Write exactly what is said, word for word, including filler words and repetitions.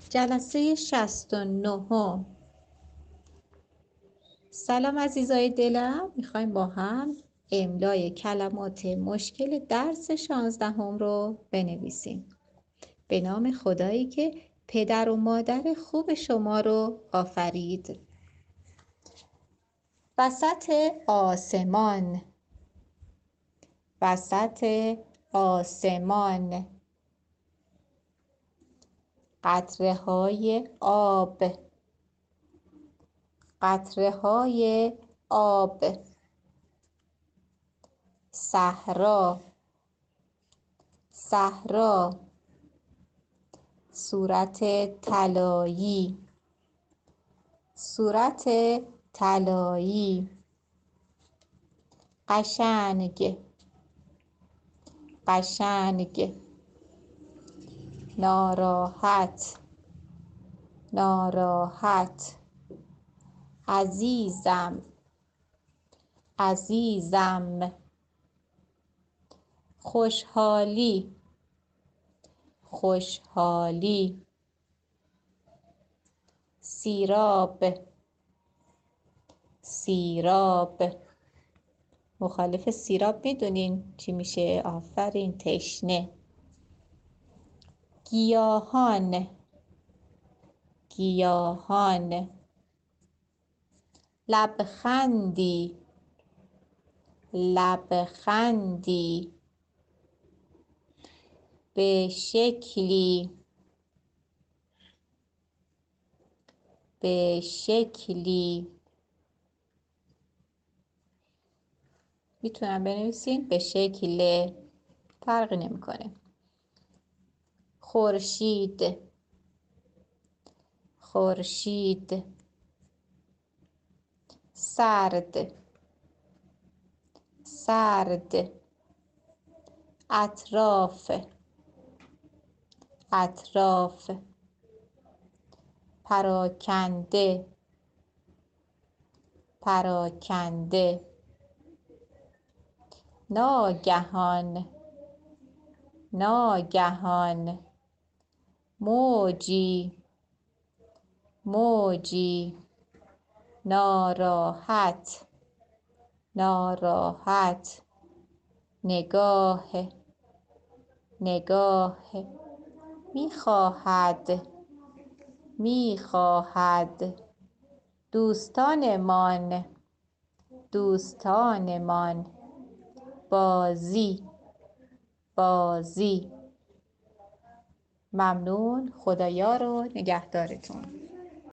جلسه شصت و نه. سلام عزیزای دلم، میخوایم با هم املای کلمات مشکل درس شانزدهم رو بنویسیم. به نام خدایی که پدر و مادر خوب شما رو آفرید. وسط آسمان، وسط آسمان، قطره های آب، قطره های آب، صحرا، صحرا، صورت طلایی، صورت طلایی، قشنگ، قشنگ، ناراحت، ناراحت، عزیزم، عزیزم، خوشحالی، خوشحالی، سیراب، سیراب. مخالف سیراب میدونین چی میشه؟ آفرین، تشنه. گیاهان، گیاهان، لبخندی، لبخندی، به شکلی، به شکلی. میتونم بنویسین به شکل، فرقی نمیکنه. خورشید، خورشید، سرد، سرد، اطراف، اطراف، پراکنده، پراکنده، ناگهان، ناگهان، موجی، موجی، ناراحت، ناراحت، نگاه، نگاه، میخواهد، میخواهد، دوستانمان، دوستانمان، بازی، بازی. ممنون. خدایا رو نگهدارتون.